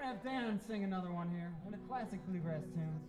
have Dan sing another one here, one of the classic bluegrass tunes.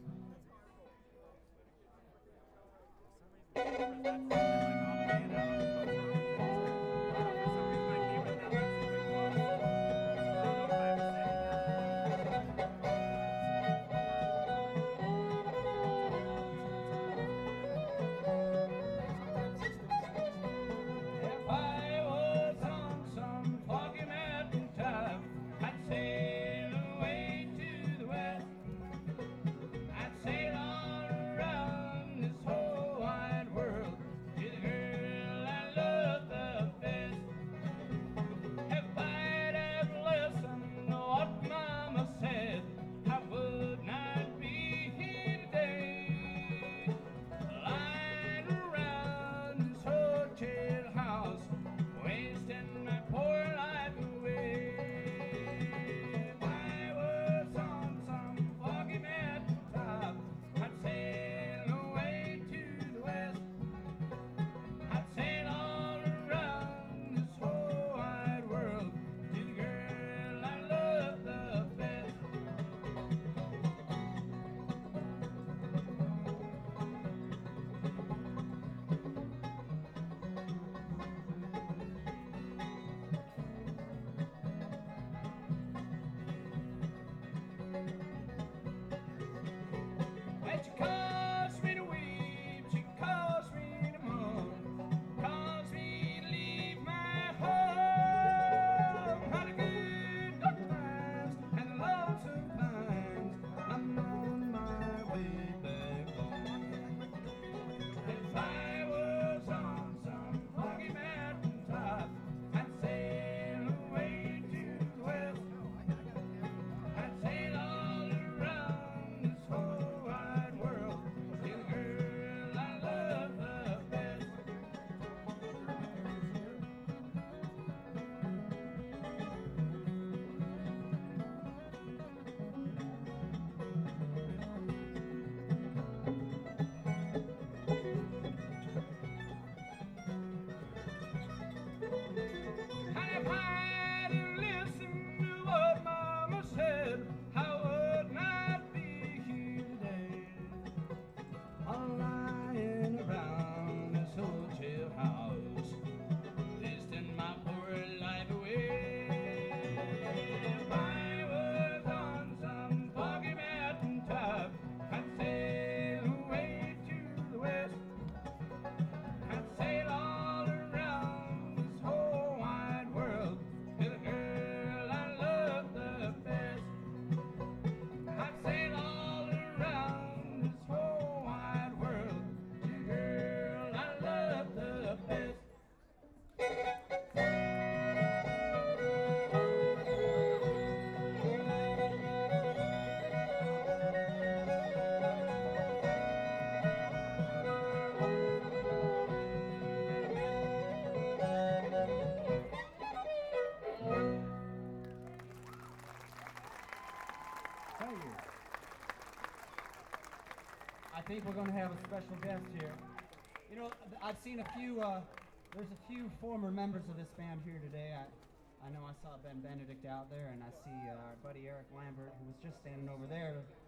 I think we're going to have a special guest here. You know, I've seen a few, there's a few former members of this band here today. I know I saw Ben Benedict out there, and I see our buddy Eric Lambert, who was just standing over there.